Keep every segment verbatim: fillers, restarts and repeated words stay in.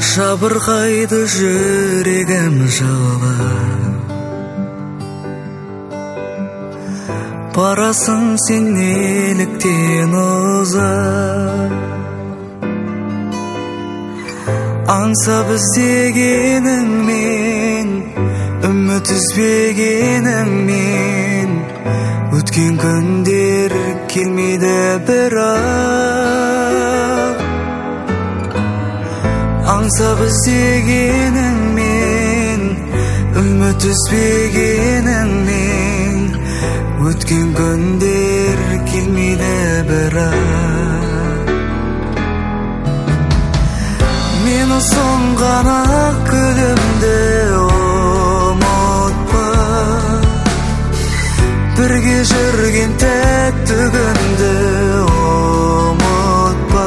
Жабырқайды жүрегім жылап, барасың сен неліктен ұзап. Аңсап іздегеніңмен, үміт үзбегеніңмен, өткен күндер келмейді бірақ. Аңсап іздегеніңмен, үміт үзбегеніңмен, өткен күндер келмейді бірақ. Мені соңған ақ күлімді ұмытпа, бірге жүрген тәтті күнді ұмытпа.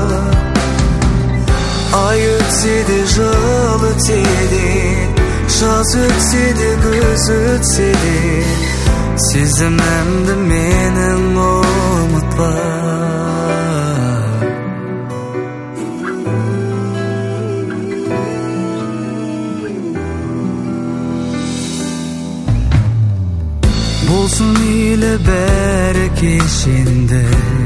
Ай өтсе де, жыл өтсе де, жаз өтсе де, күз өтсе де, сезімімді менің ұмытпа. Болсын мейлі бәрі кешенді,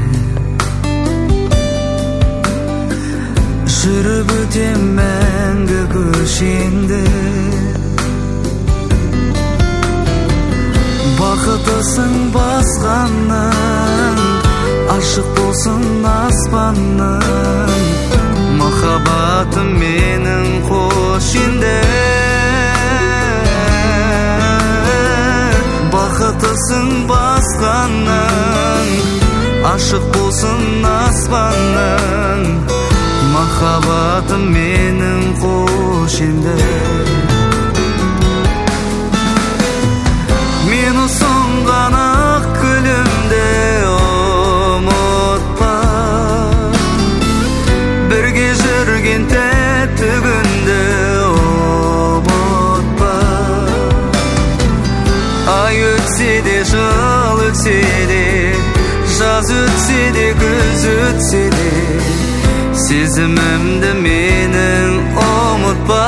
жүріп өтем мәңгі көшенді. Бақытысың басқанның, ашық болсын аспанның, махаббатым менің қош енді. Бақытысың басқанның, ашық болсын аспанның, махаббатым менің қош енді. Мені соңған ақ күлімді ұмытпа, бірге жүрген тәтті күнді ұмытпа. Ай өтсе де, жыл өтсе де, жаз өтсе де, күз өтсе де, сезімімді менің ұмытпа.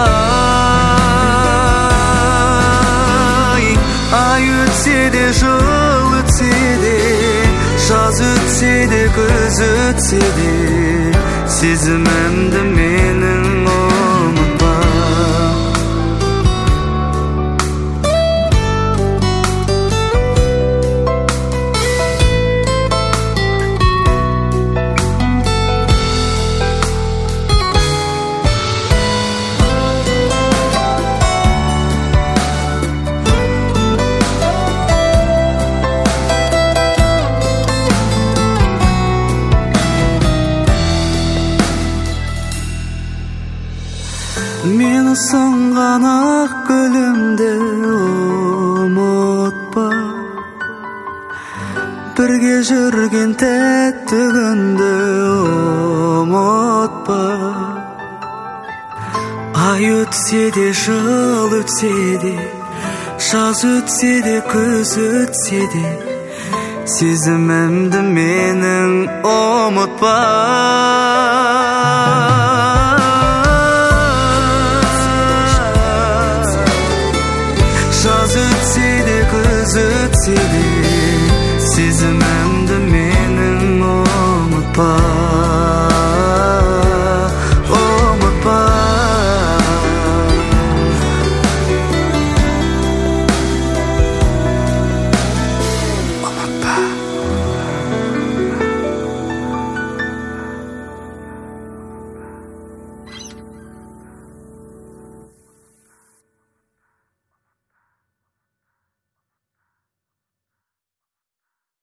Ай өтсе де, жыл өтсе де, жаз өтсе де, күз өтсе де, сезімімді менің ұмытпа. Мені соңған ақ күлімді ұмытпа, бірге жүрген тәтті күнді ұмытпа. Ай өтсе де, жыл өтсе де, жаз өтсе де, күз өтсе де, сезімімді менің ұмытпа. Жаз өтсе де, күз өтсе де,